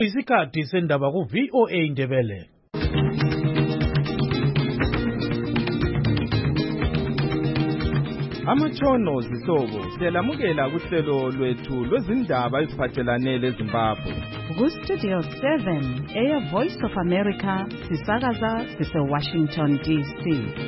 Isikhathi sendaba ku VOA Indebele. Amatshono zihlobo siyalamukela kuhlelo lwethu lwezindaba eziphathelane leZimbabwe. Ku-Studio 7 Air Voice of America sisakaza sise-Washington DC.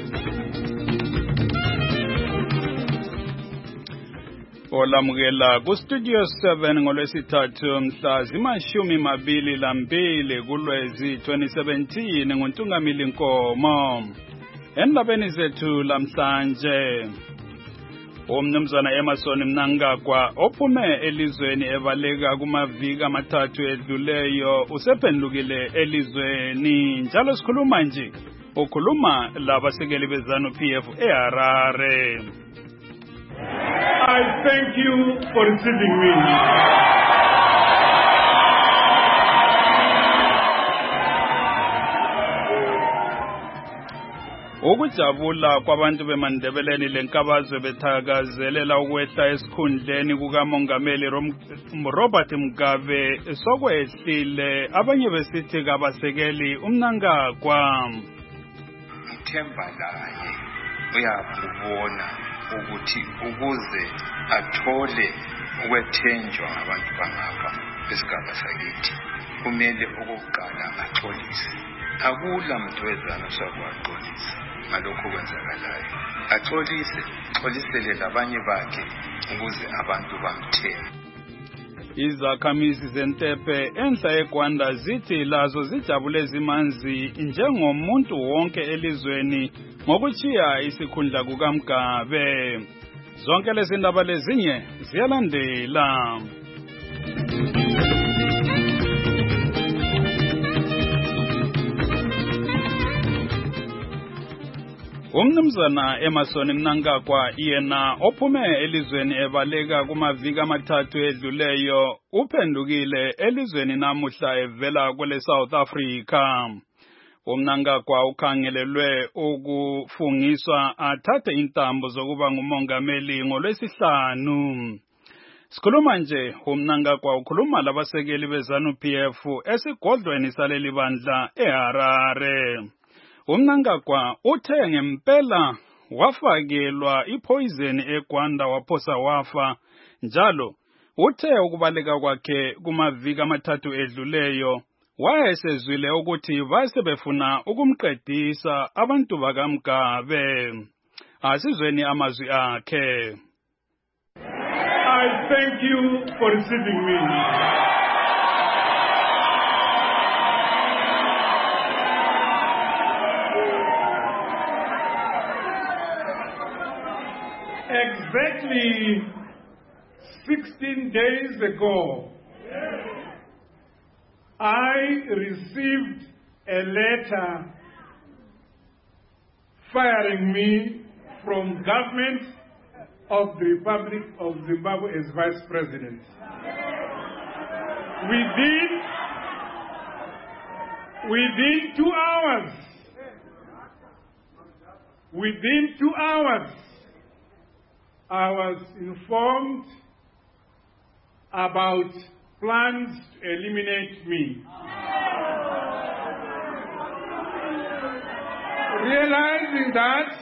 Olamukela ku-Studio 7 ngolwesithathu mhla zima-22 kuLwezi 2017 nguNtungamili Nkomo. Endabeni zethu lamhlanje, uMnumzana Emmerson Mnangagwa ophume elizweni ebaleka kumaviki amathathu edluleyo usephendukile elizweni. Njalo sikhuluma nje, ukhuluma labasekeli beZANU-PF eHarare. I thank you for receiving me. Ukujabula kwabantu beMandebeleni lenkabazwe bethakazelela ukwehla esikhundleni kukaMongameli Robert Mugabe sokwehlile, abanye besithi kabasekeli uMnangagwa. Ngithemba laye uyabona ukuthi ukuze athole ukwethenjwa ngabantu bangapha besigaba sakithi kumele okokuqala axolise. Akula muntu wezana sakwaxolisa ngalokho kwenzakalayo. Axolisele labanye bakhe ukuze abantu bamthembe. Izakhamizi zeNtepe enhla eGwanda zithi lazo zijabule zimanzi njengomuntu wonke elizweni ngokuchiya isikhundla kukaMgabe. Zonke lezi ndaba lezinye ziyalandela. uMnumzana Emmerson Mnangagwa yena ophume elizweni ebaleka kumaviki amathathu edluleyo uphendukile elizweni namuhla evela kwele South Africa. uMnangagwa ukhangelelwe ukufungiswa athathe intambo zokuba ngumongameli ngolwesihlanu. Sikhuluma nje, uMnangagwa ukhuluma labasekeli beZANU-PF esigodlweni saleli bandla eHarare. uMnangagwa uthe ngempela wafakelwa ipoison eGwanda waphosa wafa. Njalo uthe ukubaleka kwakhe kumaviki amathathu edluleyo wayesezwile ukuthi basebefuna ukumqedisa abantu bakaMgabe. Asizweni amazwi akhe. I thank you for receiving me. Exactly 16 days ago, I received a letter firing me from government of the Republic of Zimbabwe as Vice President. Within 2 hours, I was informed about plans to eliminate me. Realizing that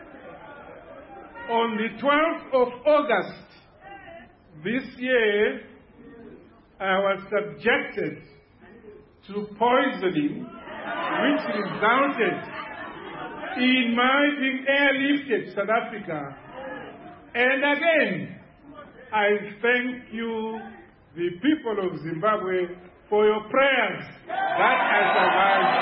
on the 12th of August this year, I was subjected to poisoning, which resulted in my being airlifted to South Africa. And again, I thank you, the people of Zimbabwe, for your prayers that I survived.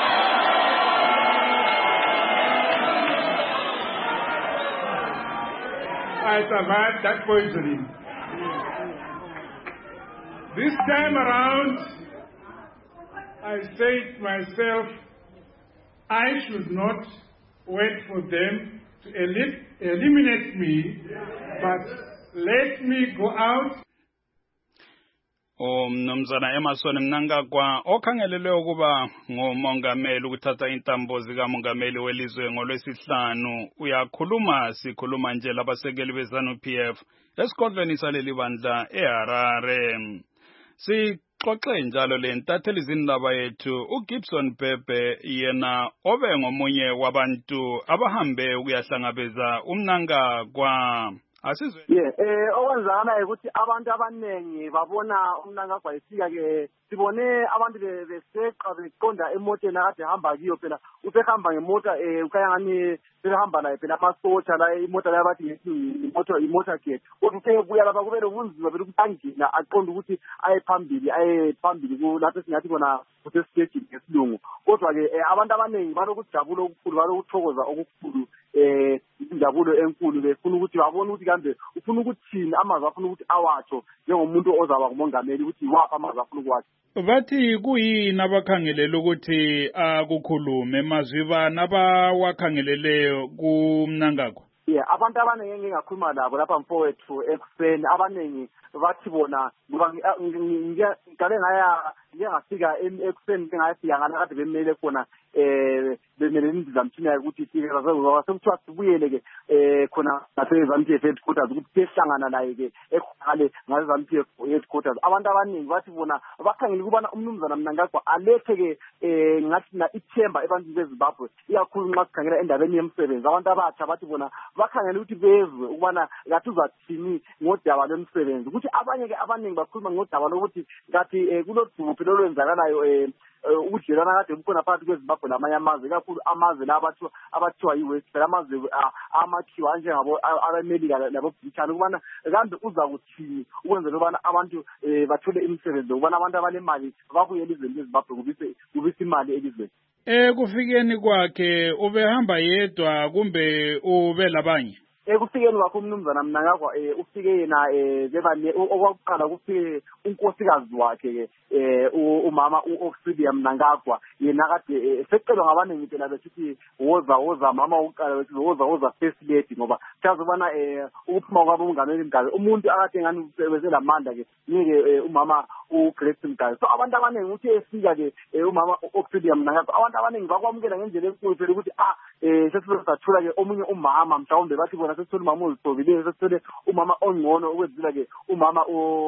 I survived that poisoning. This time around, I said to myself, I should not wait for them to eliminate me, but let me go out. uMnumzana Emmerson Mnangagwa okhangelelwe ukuba ngumongameli ukuthatha intambo zikamongameli welizwe ngolwesihlanu uyakhuluma sikhuluma nje labasekeli beZANU-PF esigodlweni saleli bandla eHarare. sixoxe njalo le ntatheli zindaba yethu uGibson Bhebhe yena obe ngomunye wabantu abahambe ukuyahlangabeza umnangagwa. Asizwe okwenzakala ukuthi abantu abanengi babona umnangagwa efika ke sibone abantu beseqa beqonda emotweni akade hamba kiyo phela usehamba ngemota ukaya ngani behamba naye phela amasotsha la imota la bathi imota ke uthe buya lapha kube lobunzima phela ukuthi angina aqonda ukuthi aye phambili kulapho singathi bona kuse stage ngesilungu kodwa ke abantu abanengi balokujabula okukhulu balokuthokoza okukhulu injabulo enkulu befuna ukuthi babone ukuthi kambe ufuna ukuthini amazwi afuna ukuthi awatsho njengomuntu ozaba kumongameli ukuthi wapha amazwi afuna ukwathi. Bathi kuyini abakhangelela ukuthi akukhulume mazwi bani abawakhangeleleyo kumnangagwa? Abantu abaningi engingakhuluma labo lapha mfowethu ekuseni abaningi bathi bona ngoba ngicale ngiyafika ekuseni ngayafika ngana kade bemele khona bemele indizamthina ukuthi sekuthiwa sibuyele ke khona nase-ZANU-PF headquarters ukuthi sihlangana naye ke ekhale ngase-ZANU-PF headquarters. Abantu abaningi bathi bona bakhangela ukubana umnumzana Mnangagwa alethe ke ngathi na ithemba ebantwini beZimbabwe ikakhulu nxa sikhangela endabeni yemsebenzi. Abantu abatsha bathi bona bakhangela ukuthi bezwe ukubana ngathi uzathini ngodaba lwemsebenzi ukuthi abanye ke abaningi bakhuluma ngodaba lokuthi ngathi kuloduphi lolwenzakalayo ubudlelwana kade bukhona phakathi kweZimbabwe namanye amazwe kakhulu amazwe la abathiwa yi-West phela amazwe amakhiwa njengabo abemelika labo-Britain ukubana kambe uza kuthini ukwenzela ukubana abantu bathole imisebenzi ukubana abantu abalemali babuye elizweni leZimbabwe kubisa imali elizweni. Kufikeni kwakhe ubehamba yedwa kumbe ube labanye? Ekufikeni kwakho umnumzana Mnangagwa ufike yena okwakuqala kufike unkosikazi wakhe umama uOxidia Mnangagwa yena kade secelwa ngabanengi phela besithi woza mama uqala bethi woza first lady ngoba siyazobana ukuphuma kwabo umongameli Mgabe umuntu akade ngani beselamandla ke ngeke umama uGrace Mgabe. So abantu abanengi uthi efika ke umama uOxidia Mnangagwa abantu abanengi bakwamukela ngendlela enkulu phela ukuthi sesizosathula ke omunye umama mhlawumbe bathi bona sesithole umama ozithobileyo sesithole umama ongcono ukwenzela ke umama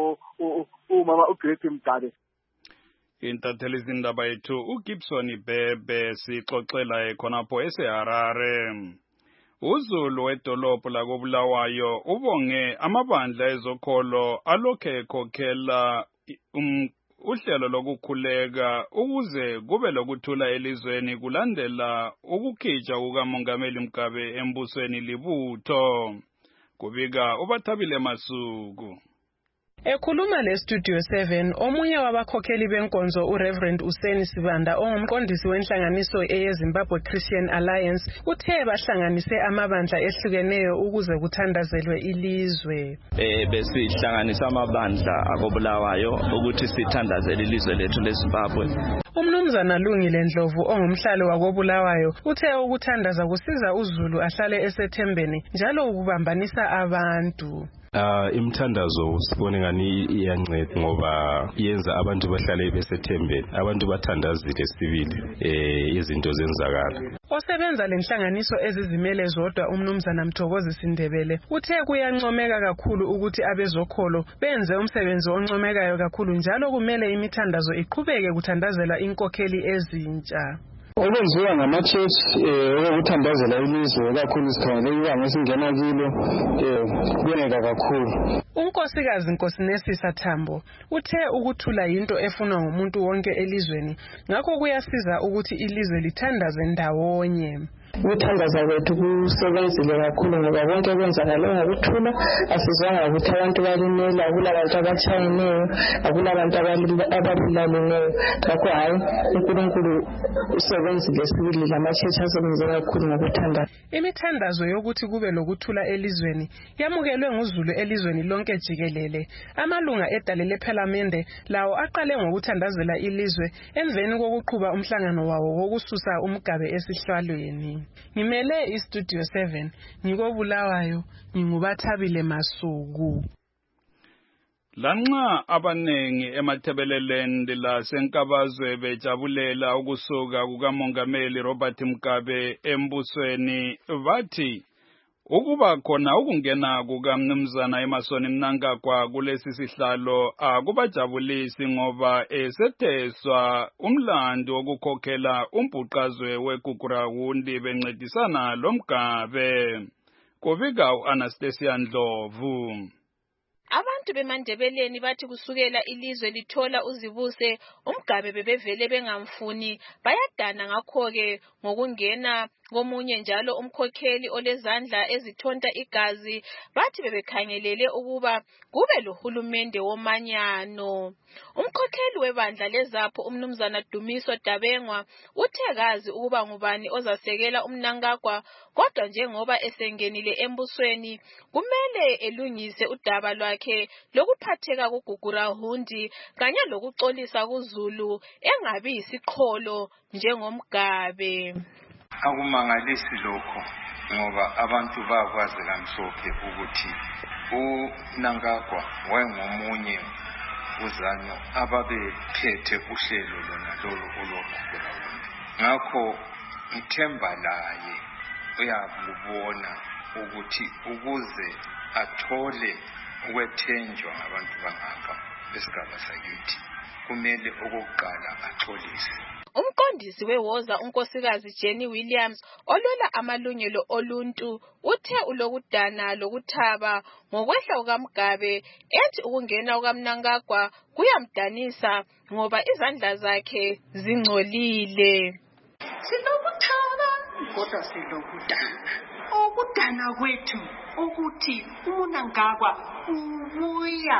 uGrace Mgabe. Intatheli zindaba yethu uGibson Bhebhe sixoxela khonapho eseHarare. uZulu wedolophu lakobulawayo ubonge amabandla ezokholo alokhe ekhokhela uhlelo lokukhuleka ukuze kube lokuthula elizweni kulandela ukukhitshwa kukamongameli Mgabe embusweni libutho. Kubika uBathabile Masuku. Ekhuluma leStudio 7 omunye wabakhokheli benkonzo uReverend Useni Sibanda ongumqondisi wenhlanganiso eyeZimbabwe Christian Alliance uthe bahlanganise amabandla ehlukeneyo ukuze kuthandazelwe ilizwe. Besihlanganisa amabandla akobulawayo ukuthi sithandazele ilizwe lethu leZimbabwe. Umnumzana Lungile Ndlovu ongumhlalo wakobulawayo uthe ukuthandaza kusiza uZulu ahlale esethembeni njalo ukubambanisa abantu. Imthandazo sibone ngani iyanceda ngoba yenza abantu bahlale besethembeni abantu bathandazile sibili izinto zenzakala. Osebenza lenhlanganiso ezizimele zodwa umnumzana Mthokozi Sindebele uthe kuyancomeka kakhulu ukuthi abezokholo benze umsebenzi oncomekayo kakhulu njalo kumele imithandazo iqhubeke kuthandazela inkokheli ezintsha. Okwenziwa ngama-church okuthandazela ilizwe kakhulu sikhangele ibanga esingena kilo kuboneka kakhulu. Unkosikazi Nkosinesisa Thambo uthe ukuthula yinto efunwa ngumuntu wonke elizweni ngakho kuyasiza ukuthi ilizwe lithandaze ndawonye. Ukuthandaza kwethu kusebenzile kakhulu ngoba konke okwenzakala ngokuthula asizwanga ukuthi abantu balimela akulabantu abatshayeneyo akulabantu ababulaleneyo ngakho hayi uNkulunkulu usebenzile sibili lama-church asebenze kakhulu ngokuthandaza. Imithandazo yokuthi kube lokuthula elizweni yamukelwe nguZulu elizweni lonke jikelele. Amalunga edale lephalamende lawo aqale ngokuthandazela ilizwe emveni kokuqhuba umhlangano wawo wokususa uMgabe esihlalweni. Ngimele iStudio 7 ngikobulawayo nginguBathabile Masuku. Lanxa abanengi emathebeleleni lasenkabazwe bejabulela ukusuka kukamongameli Robert Mugabe embusweni bathi Ukuba khona ukungena kukaMnumzana Emmerson Mnangagwa kulesi sihlalo akubajabulisi ngoba esetheswa umlando wokukhokhela umbhuqazwe weGugurahundi bencedisana loMgabe. Kuvika uAnastasia Ndlovu. Abantu beMandebeleni bathi kusukela ilizwe lithola uzibuse uMgabe bebevele bengamfuni bayadana ngakho-ke ngokungena komunye njalo umkhokheli olezandla ezithonta igazi bathi bebekhangelele ukuba kube lohulumende womanyano. Umkhokheli webandla lezapho uMnumzana Dumiso Dabengwa uthe kazi ukuba ngubani ozasekela uMnangagwa kodwa njengoba esengenile embusweni kumele elungise udaba lwakhe lokuphatheka kuGugurahundi kanye lokuxolisa kuZulu engabi yisiqholo njengomGabe. Akumangalisi lokho ngoba abantu bakwazi kamhlophe ukuthi uMnangagwa wayengomunye uzano ababephethe uhlelo lona lolu ologugurahundi. Ngakho ngithemba laye uyakubona ukuthi ukuze athole ukwethenjwa ngabantu bangapha besigaba sakithi kumele okokuqala axolise. Umqondisi wewoza unkosikazi Jenny Williams olwela amalungelo oluntu uthe ulokudana lokuthaba ngokwehla kukaMgabe ethi ukungena kukaMnangagwa kuyamdanisa ngoba izandla zakhe zingcolile. Silokuthaba kodwa silokudana. Ukudana kwethu ukuthi uMnangagwa ubuya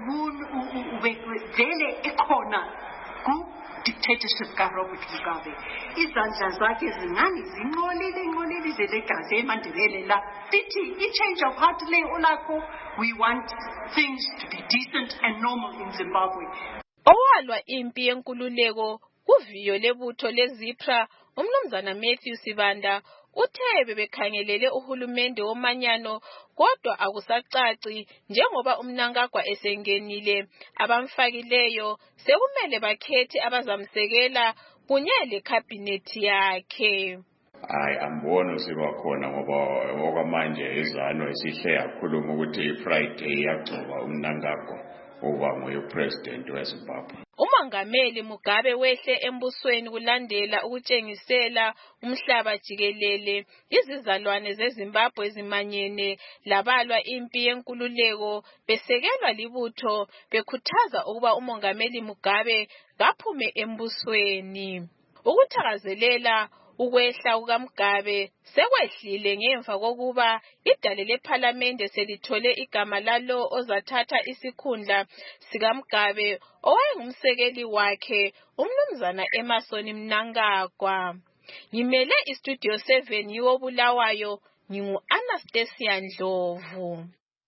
ubevele ekhona dictatorship kaRobert Mugabe. Izandla zakhe zingani zinqolile zelegazi eMandebele la. Lithi i-change of heart le olakho. We want things to be decent and normal in Zimbabwe. Owalwa impi yenkululeko kuviyo lebutho leZIPRA uMnumzana Matthew Sibanda uthe bebekhangelele uhulumende womanyano kodwa akusacaci njengoba uMnangagwa esengenile abamfakileyo sekumele bakhethe abazamsekela kunye lecabinet yakhe. Ambona sibakhona ngoba okwamanje izano esihle yakhuluma ukuthi Friday yagcoba uMnangagwa uba ngupresident weZimbabwe. uMongameli Mugabe wehle embusweni kulandela ukutshengisela umhlaba jikelele izizalwane zeZimbabwe zimanyene labalwa impi yenkululeko besekelwa libutho bekhuthaza ukuba uMongameli Mugabe kaphume embusweni. Ukuthakazelela ukwehla kukaMgabe sekwehlile ngemva kokuba idale lePhalamende selithole igama lalo ozathatha isikhundla sikaMgabe owayengumsekeli wakhe uMnumzana Emmerson Mnangagwa. Ngimele iStudio 7 yiwobulawayo ngingu-Anastasia Ndlovu.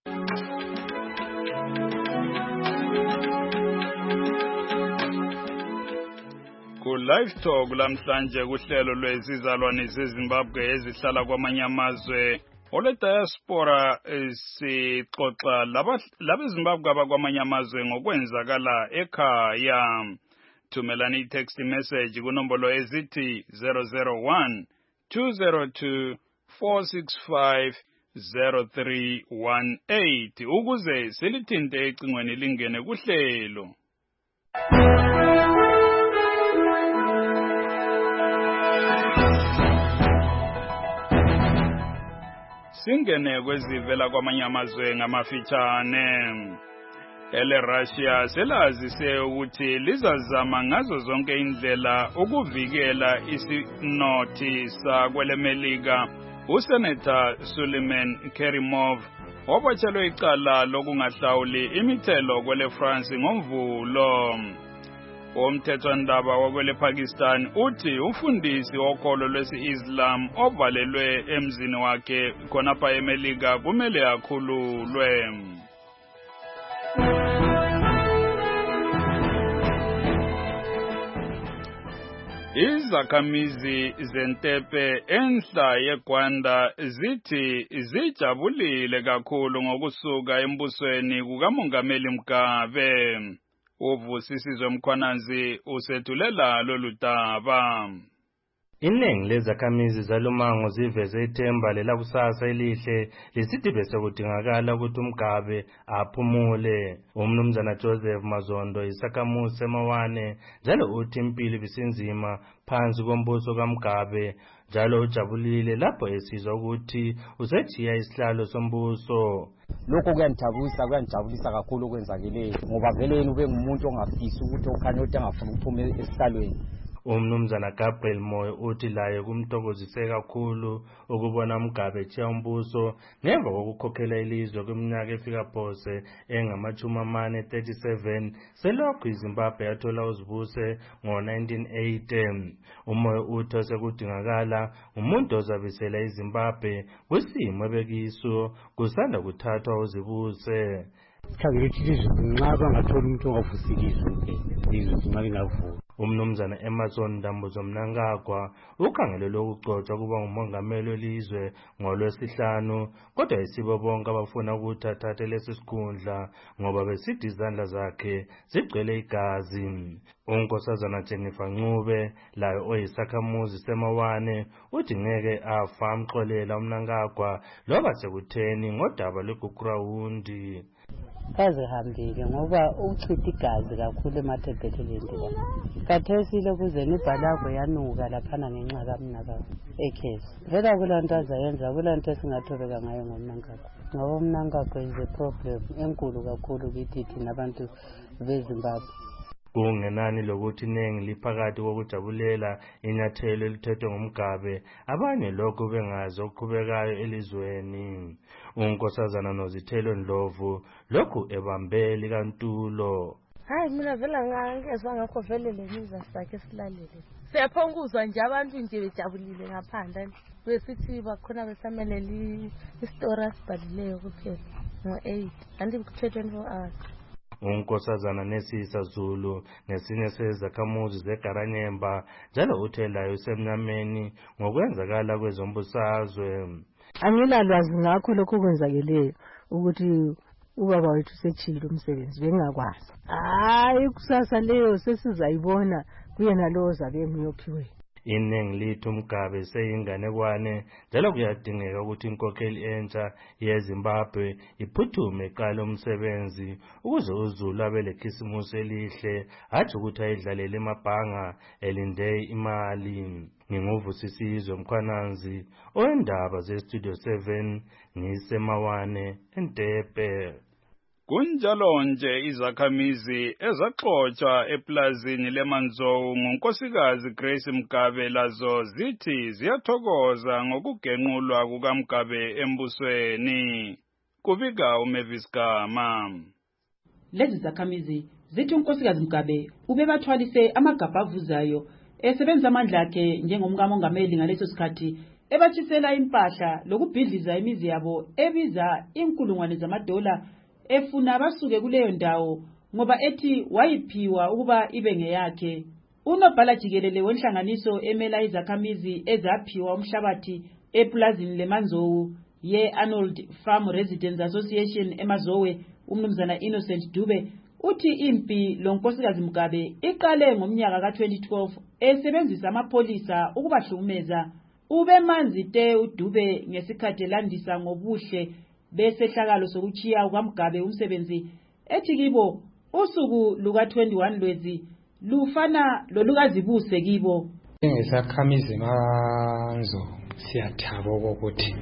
Ku live talk lamhlanje kuhlelo lwezizalwane zeZimbabwe ezihlala kwamanye amazwe ole diaspora sixoxa labeZimbabwe abakwamanye amazwe ngokwenzakala ekhaya. Thumelani i-text message kunombolo ezithi 001 202 465 0318 ukuze silithinte ecingweni lingene kuhlelo. Singene kwezivela kwamanye amazwe ngamafitshane. Russia selazise ukuthi lizazama ngazo zonke indlela ukuvikela isinothi sakwelemelika uSenator Suleiman Kerimov obatshelwe icala lokungahlawuli imithelo kwele France ngoMvulo. Umthethwandaba wakwele Pakistan uthi umfundisi wokholo lwesi-Islam ovalelwe emzini wakhe khonapha eMelika kumele akhululwe. Izakhamizi zentepe enhla yeGwanda zithi zijabulile kakhulu ngokusuka embusweni kukaMongameli Mugabe. Uvusisizwe Mkhwanazi usethulela lolu daba. Iningi lezakhamizi zalumango ziveze ithemba lelakusasa elihle lisithi bese kudingakala ukuthi uMgabe aphumule. Umnumzana Joseph Mazondo isakhamuzi seMawane njalo uthi impilo ibisinzima phansi kombuso kaMgabe, njalo ujabulile lapho esizwa ukuthi usethiya isihlalo sombuso. Lokho kuyangijabulisa kakhulu okwenzakeleyo ngoba vele ube ngumuntu ongafisi ukuthi okhanya ukuthi angafuna ukuphuma esihlalweni. Umnumzana Gabriel Moyo uthi laye kumthokozise kakhulu ukubona uMgabe ethiya umbuso ngemva kokukhokhela ilizwe kwiminyaka efika phose engama-37 selokhu iZimbabwe yathola uzibuse ngo-1980. Umoyo uthi osekudingakala umuntu ozabisela iZimbabwe kwisimo ebekiso kusanda kuthathwa uzibuse. Sikhangele ukuthi nxa bangathola umuntu ongavusikisa izwe nxa lingavuka. Umnumzana Emerson Ndambuzo Mnangagwa ukhangele lokugcotshwa kuba ngumongameli welizwe ngoLwesihlanu, kodwa isibo bonke abafuna ukuthi athathe lesi sikhundla ngoba besithi izandla zakhe zigcwele igazi. Unkosazana Jennifer Ncube layo oyisakhamuzi seMawane uthi ngeke afa amxolela uMnangagwa loba sekutheni ngodaba lweGugurawundi. Kaze hambile ngoba uchitha igazi kakhulu emathebhetheleni la. Khathesi lokuze nibhalako yanuka laphana ngenxa kaMnangagwa ekhesi. Vela kulanto azayenza, kulanto esingathobeka ngayo ngoMnangagwa. Ngoba uMnangagwa is a problem enkulu kakhulu kithi thina abantu beZimbabwe. Kungenani lokuthi iningi liphakathi kokujabulela inyathelo elithethwe nguMgabe, abanye lokho bengazi okuqhubekayo elizweni. Unkosazana Nozithelo Ndlovu lokhu ebambe likantulo. Hayi mina vela ngangezwa ngakho vele lemiza sakhe silalele. Siyaphonguzwa nje abantu nje bejabulile ngaphandle. Besithi bakhona besameleli istory asibhalileyo kuphela ngo-8 kanti kuthethwe 24 hours. Unkosazana Nesisa Zulu nesinye sezakhamuzi zeGaranyemba njalo uthe layo semnyameni ngokwenzakala kwezombusazwe. Angilalwazi ngakho lokho kwenzakeleyo ukuthi ubaba wethu sechilo umsebenzi bengakwazi. Hayi kusasa leyo sesizayibona kuyena lo zabe ngiyophiwe. Iningi lithi uMgabe seyinganekwane njalo kuyadingeka ukuthi inkokheli entsha yeZimbabwe iphuthume iqala umsebenzi ukuze uZulu abe lekhisimusi elihle, hathi ukuthi ayidlalele emabhanga elinde imali. Nginguvusisizwe Mkhwananzi owendaba zeStudio 7 ngiseMawane eNtepe. Kunjalo nje izakhamizi ezaxotsha eplazini leManzou ngunkosikazi Grace Mgabe lazo zithi ziyathokoza ngokugenqulwa kukaMgabe embusweni. Kubika uMavis Gama. Lezi zakhamizi zithi unkosikazi Mgabe ubebathwalise amagabha avuzayo esebenza amandla akhe njengomkamongameli ngaleso sikhathi ebatshisela impahla lokubhidliza imizi yabo ebiza inkulungwane zamadola efuna basuke kuleyo ndawo ngoba ethi wayiphiwa ukuba ibe ngeyakhe. Unobhala jikelele wenhlanganiso emela izakhamizi ezaphiwa umhlabathi eplazini leManzou ye-Arnold Farm Residents Association eMazowe, umnumzana Innocent Dube uthi impi lonkosikazi Mgabe iqale ngomnyaka ka-2012 esebenzisa amapholisa ukubahlukumeza. Ube manzi te uDube ngesikhathi landisa ngobuhle besehlakalo sokuchiya ukaMgabe umsebenzi ethi kibo usuku luka-21 Lwezi lufana lolukazibuse kibo. Ngesakhamizi Manzo siyathaba ukuthi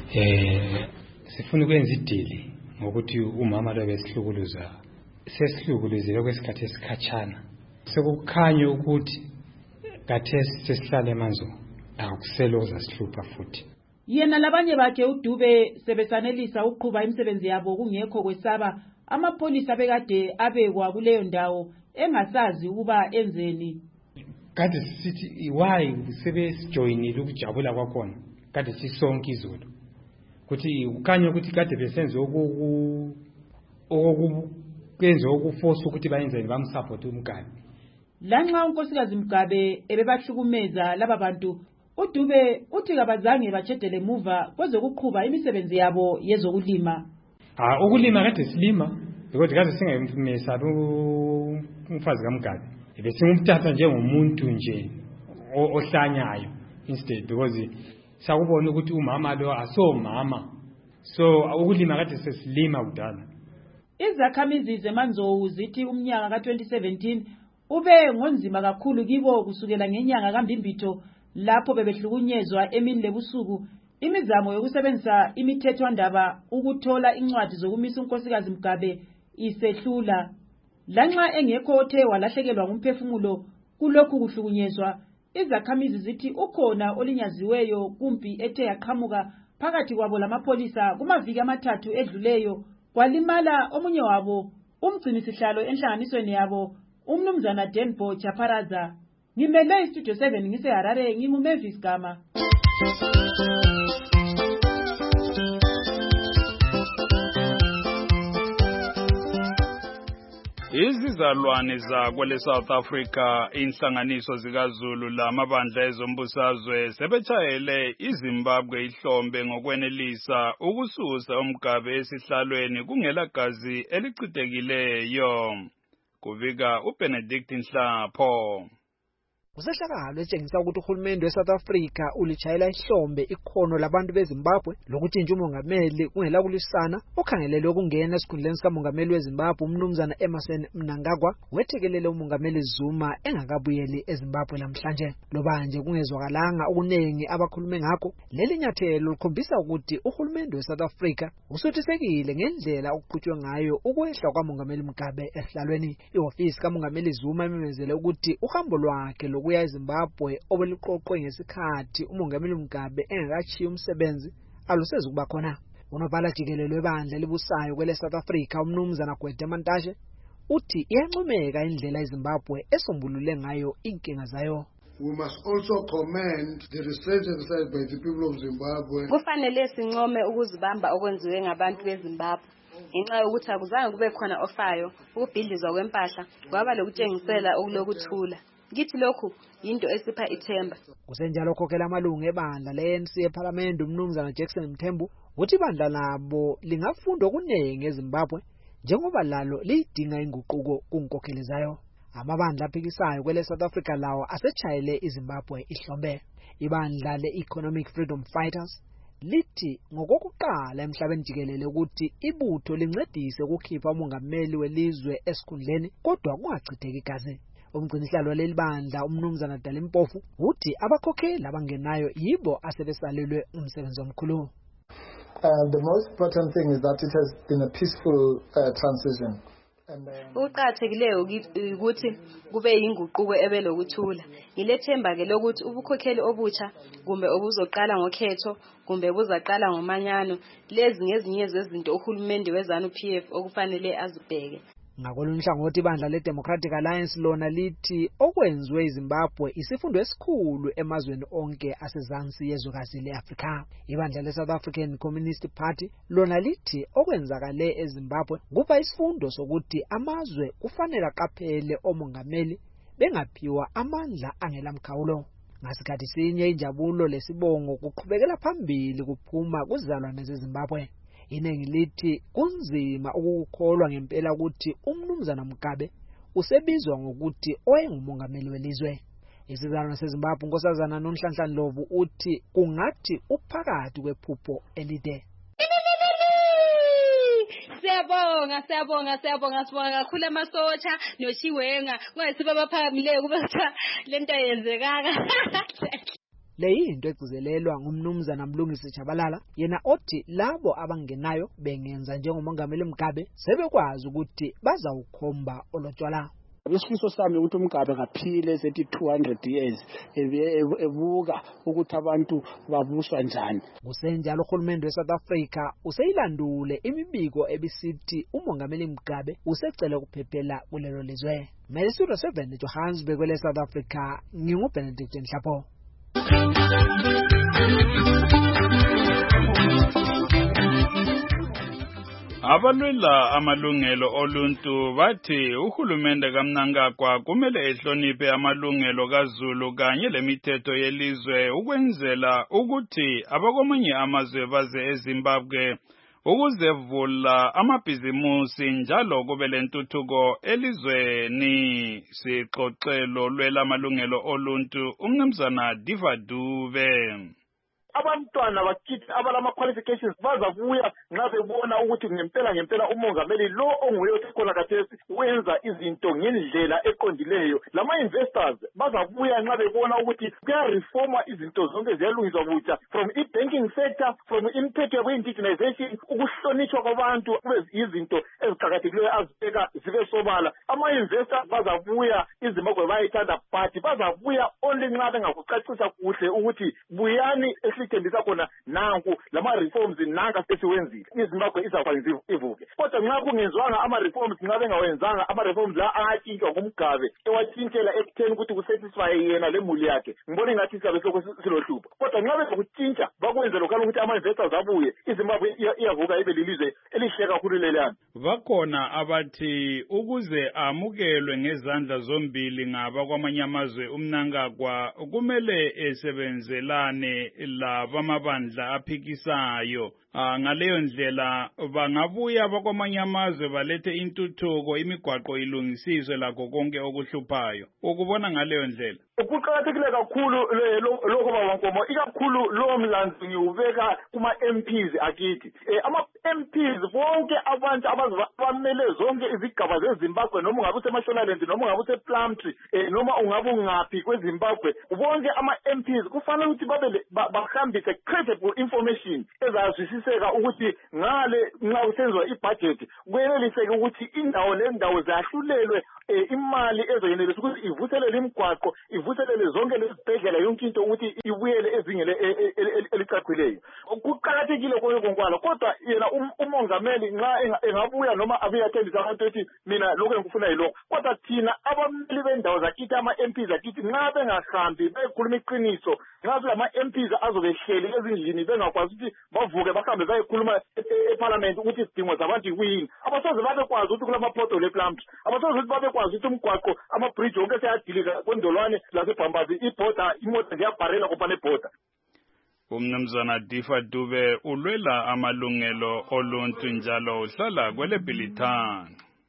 sifuna ukwenza idili ngokuthi umama lo besihlukuluza sesihlukuluzile kwesikhathi esikhatshana sekukhanya ukuthi kathesi sesihlala eManzo akuseloza sihlupha futhi. Yena labanye bakhe uDube sebesanelisa uqhuba imisebenzi yabo kungekho kwesaba amapholisa bekade abekwa kuleyo ndawo engasazi ukuba enzeni. Kade sithi why sebesijoyinile ukujabula kwakhona kade sisonke izolo kuthi ukhanya ukuthi kade besenze okwenza okuforce ukuthi bayenzeni bamsupport uMgabe. Lanxa unkosikazi Mgabe ebebahlukumeza laba bantu uDube uthi kabazange bachedele muva kwezokuqhuba imisebenzi yabo yezokulima. Ukulima kade silima because kade singemesabi umfazi kaMgabe. Besingumthatha njengomuntu nje ohlanyayo instead because sakubona ukuthi umama lo asomama so ukulima kade sesilima kudala. Izakhamizi zeManzou zithi umnyaka ka2017 ube ngonzima kakhulu kibo kusukela ngenyanga kaMbimbitho lapho bebehlukunyezwa emini lebusuku imizamo yokusebenzisa imithethwandaba ukuthola incwadi zokumisa unkosikazi Mugabe isehlula. Lanxa engekho othe walahlekelwa ngumphefumulo kulokhu kuhlukunyezwa, izakhamizi zithi ukhona olinyaziweyo kumpi ethe yaqhamuka phakathi kwabo lamapolisa kumaviki amathathu edluleyo kwalimala omunye wabo umgcinisihlalo enhlanganisweni yabo umnumzana Denbo Chaparaza. Ngimele istudio 7 ngiseHarare nginguMavis Gama. Izizalwane zakwele South Africa inhlanganiso zikaZulu lamabandla ezombusazwe sebetshayele iZimbabwe ihlombe ngokwenelisa ukususa uMugabe esihlalweni kungelagazi elichitekileyo. Kuvika uBenedict Nhlapho. Kusehlakalo etshengisa ukuthi uhulumende weSouth Africa ulitshayela ihlombe ikhono labantu beZimbabwe lokuthi nje umongameli kungela kulisana okhangelele ukungena esikhundleni sikamongameli weZimbabwe umnumzana Emmerson Mnangagwa wethekelele umongameli Zuma engakabuyeli eZimbabwe namhlanje. Loba nje kungezwakalanga okunengi abakhulume ngakho, leli nyathelo likhombisa ukuthi uhulumende weSouth Africa usuthisekile ngendlela okuqhutshwe ngayo ukwehla kwamongameli Mugabe esihlalweni. Ihofisi kamongameli Zuma imemezele ukuthi uhambo lwakhe kuya eZimbabwe obeliqoqwe ngesikhathi umongameli Mugabe engakachiya umsebenzi alusezi kuba khona. Unobhala jikelele webandla libusayo kwele South Africa umnumzana Gwede Mantashe uthi iyancomeka indlela eZimbabwe esombulule ngayo inkinga zayo. We must also commend the research exercise by the people of Zimbabwe. Kufanele sincome ukuzibamba okwenziwe ngabantu beZimbabwe. Ngenxa yokuthi akuzange kube khona ofayo, ukubhidlizwa kwempahla kwaba lokutshengisela okulokuthula. Ngithi lokhu into esipha ithemba. Kusenjalo khokhela amalungu ebandla leNC eParliament umnumzana Jackson Mthembu uthi ibandla labo lingafunda okunengi eZimbabwe njengoba lalo lidinga inguquko kunkokheli zayo. Amabandla aphikisayo kwele South Africa lawo asechayele iZimbabwe ihlombe. Ibandla le-Economic Freedom Fighters lithi ngokokuqala emhlabeni jikelele ukuthi ibutho lincedise ukukhipha umongameli welizwe esikhundleni kodwa kungachitheki igazi. Umgcinisihlalo waleli bandla umnumzana Dalimpofu uthi abakhokheli abangenayo yibo asebesalelwe umsebenzi omkhulu. The most important thing is that it has been a peaceful transition. Uqathekileyo ukuthi kube yinguquko ebelokuthula. Ngilethemba ke lokuthi ubukhokheli obutsha kumbe obuzoqala ngokhetho kumbe buzaqala ngomanyano lezi ngezinye zezinto uhulumende weZANU-PF okufanele azibheke. Ngakolunye uhlangothi ibandla le-Democratic Alliance lona lithi okwenziwe eZimbabwe isifundo esikhulu emazweni onke asezansi yezwekazi le-Afrika. Ibandla le-South African Communist Party lona lithi okwenzakale eZimbabwe kuba isifundo sokuthi amazwe kufanele aqaphele omongameli bengaphiwa amandla angelamkhawulo. Ngasikhathi sinye injabulo lesibongo kuqhubekela phambili kuphuma kuzalwane zeZimbabwe. Inengi lithi kunzima ukukholwa ngempela ukuthi umnumzana Mugabe usebizwa ngokuthi oyengumongameli welizwe. Isizalwane seZimbabwe unkosazana Nonhlanhla Ndlovu uthi kungathi uphakathi kwephupho elide. Siyabonga kakhulu amasotsha noShiwenga kungasiba baphakamileyo kuba lento yenzekanga. Leyinto egcizelelwa ngumnumzana Mlungisi Chabalala yena othi labo abangenayo bengenza njengomongameli Mugabe sebekwazi ukuthi bazawukhomba olotshwala. Isifiso sami ukuthi uMugabe ngaphile sethi 200 years ebuka ukuthi abantu babuswa njani. Kusenjalo uhulumende weSouth Africa useyilandule imibiko ebisithi umongameli Mugabe usecela ukuphephela kulelo lizwe. Studio 7 Johannesburg kwele South Africa nginguBenedict Nhlapho. Abalwela amalungelo oluntu bathi uhulumende kaMnangagwa kumele ehloniphe amalungelo kaZulu kanye lemithetho yelizwe ukwenzela ukuthi abakomanye amazwe baze eZimbabwe ukuzevula amabhizimusi njalo kube lentuthuko elizweni. Sixoxelo lwelamalungelo oluntu umnumzana Diva Dube. Abantwana bakithi abalama qualifications bazabuya nxa bebona ukuthi ngempela umongameli lo onguye osekhona khathesi wenza izinto ngendlela eqondileyo. Lama investors bazabuya nxa bebona ukuthi kuyareforma izinto zonke ziyalungiswa butsha, from i-banking sector, from imithetho yabu-indigenization, ukuhlonitshwa kwabantu kube izinto eziqakathekileyo azibeka zibe sobala. Ama-investors bazabuya iZimbabwe bayayithanda but bazabuya only nxa bengakucacisa kuhle ukuthi buyani thembisa khona nanku lama reforms nanka sesiwenzile iZimbabwe izakwanisa ivuke. Kodwa nxa kungenzwanga ama reforms nxa bengawenzanga ama reforms la ayatshintshwa ngumgabe ewatshintshela ekutheni ukuthi kusatisfy yena lemuli yakhe, ngibona ngathi sizabe silohlupho. Kodwa nxa bezokutshintsha bakwenze lokho ukuthi ama investors abuye iZimbabwe iyavuka ibe lilizwe elihle kakhulu leliyana. Bakhona abathi ukuze amukelwe ngezandla zombili ngaba kwamanye amazwe umnankagwa kumele esebenzelane labamabandla aphikisayo. Ngaleyo ndlela bangabuya bakwamanye amazwe balethe intuthuko, imigwaqo ilungisizwe lakho konke okuhluphayo. Ukubona ngaleyo ndlela kuqakathekile kakhulu lokho babankomo, ikakhulu lo mlandu ngiwubeka kuma MPs akithi. Ama MPs bonke abantu abamele zonke izigaba zeZimbabwe, noma ungabe useMashonaland noma ungabe usePlumtree noma ungabe ungaphi kweZimbabwe, bonke ama MPs kufanele ukuthi bahambise credible information ezazwisiseka ukuthi ngale nxa kusenziwa ibudget kuyeneliseke ukuthi indawo lendawo zahlulelwe imali ezoyenelisa ukuthi ivuthelele imigwaqo, ivuthelele zonke lezibhedlela, yonke into ukuthi ibuyele ezingeni elicacileyo. Kuqakathekile konkwalo, kodwa yena umongameli nxa engabuya noma abuyathembisa abantu ukuthi mina lokho engikufuna yilokho. Kodwa thina abameli bendawo zakithi ama MPs zakithi nxa bengahambi bekhuluma iqiniso, nxa kulama MPs azobehleli ezindlini bengakwazi ukuthi bavuke bahambe bayekhuluma eParliament ukuthi izidingo zabantu yikuyini, abasoze babekwazi ukuthi kulama portal ePlumtree, abasoze ukuthi babekwazi ukuthi umgwaqo ama-bridge wonke seyadilika kondolwane laseBhambazi, ibhoda imota ziyabharela kopane ibhoda. Umnumzana Diva Dube ulwela amalungelo oluntu njalo uhlala kwele Bhilithana.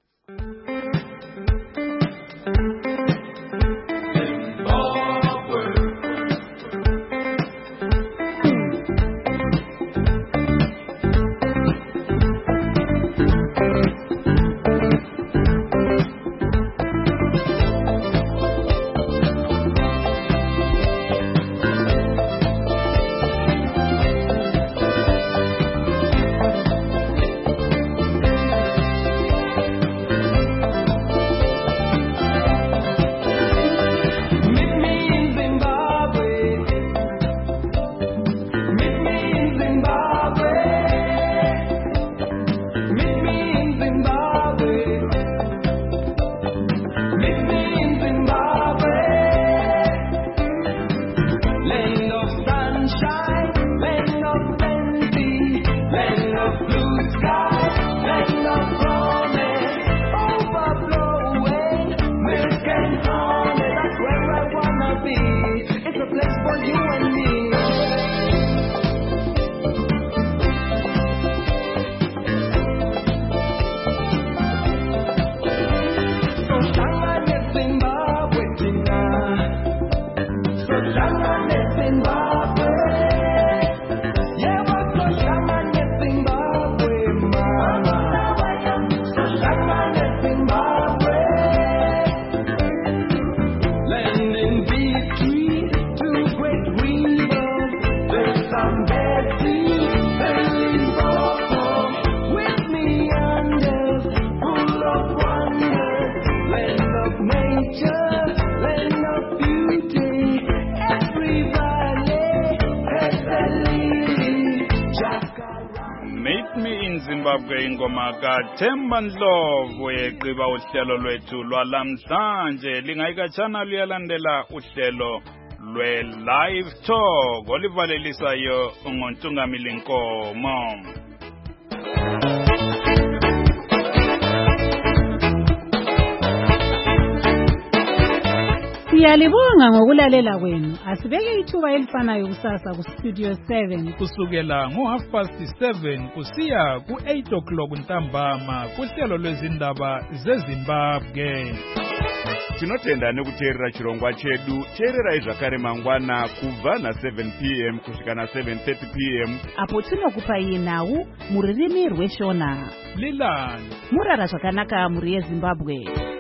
Zimbabwe ingoma kaThemba Ndlovu yeqiba uhlelo lwethu lwalamhlanje. Lingayikatshana luyalandela uhlelo lwe-Live Talk olivalelisayo ngoNtungamili Nkomo. Siyalibonga ngokulalela kwenu. Asibeke ithuba elifanayo kusasa ku Studio 7 kusukela ngo7:30 kusiya ku8 ntambama kuhlelo lwezindaba zeZimbabwe. Tinotenda nekuteerera chirongwa chedu. Teerera zvakare mangwana kubva na7 p.m. kusvika na7:30 p.m. apo tinokupai nhau muririmi rweshona. Lilani murara zvakanaka muri yeZimbabwe.